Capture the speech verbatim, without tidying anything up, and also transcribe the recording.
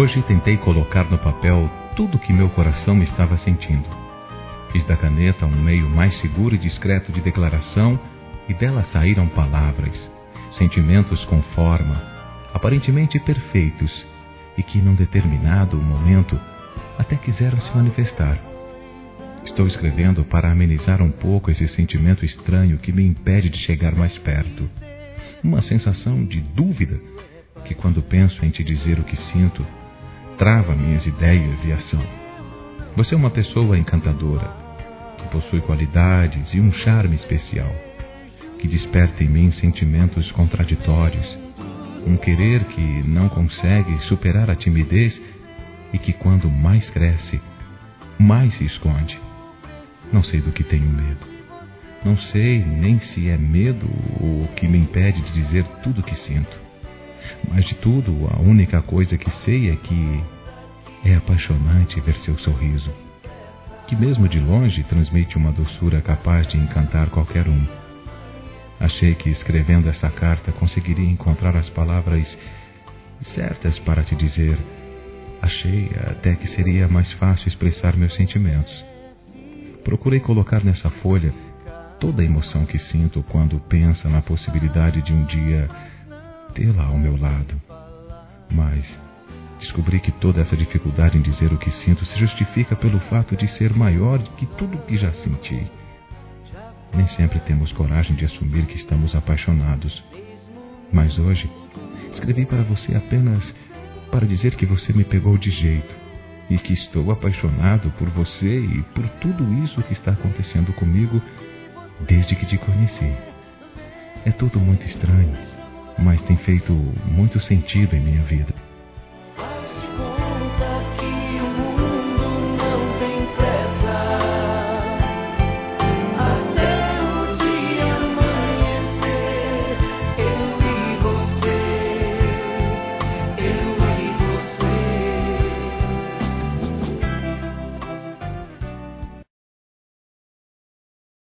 Hoje tentei colocar no papel tudo o que meu coração estava sentindo. Fiz da caneta um meio mais seguro e discreto de declaração e dela saíram palavras, sentimentos com forma, aparentemente perfeitos e que, num determinado momento, até quiseram se manifestar. Estou escrevendo para amenizar um pouco esse sentimento estranho que me impede de chegar mais perto. Uma sensação de dúvida que, quando penso em te dizer o que sinto, trava minhas ideias e ação. Você é uma pessoa encantadora, que possui qualidades e um charme especial, que desperta em mim sentimentos contraditórios, um querer que não consegue superar a timidez e que, quando mais cresce, mais se esconde. Não sei do que tenho medo. Não sei nem se é medo o que me impede de dizer tudo o que sinto. Mas de tudo, a única coisa que sei é que é apaixonante ver seu sorriso, que mesmo de longe transmite uma doçura capaz de encantar qualquer um. Achei que escrevendo essa carta conseguiria encontrar as palavras certas para te dizer. Achei até que seria mais fácil expressar meus sentimentos. Procurei colocar nessa folha toda a emoção que sinto quando penso na possibilidade de um dia tê-la ao meu lado. Mas descobri que toda essa dificuldade em dizer o que sinto se justifica pelo fato de ser maior do que tudo o que já senti. Nem sempre temos coragem de assumir que estamos apaixonados. Mas hoje escrevi para você apenas para dizer que você me pegou de jeito e que estou apaixonado por você e por tudo isso que está acontecendo comigo desde que te conheci. É tudo muito estranho, mas tem feito muito sentido em minha vida.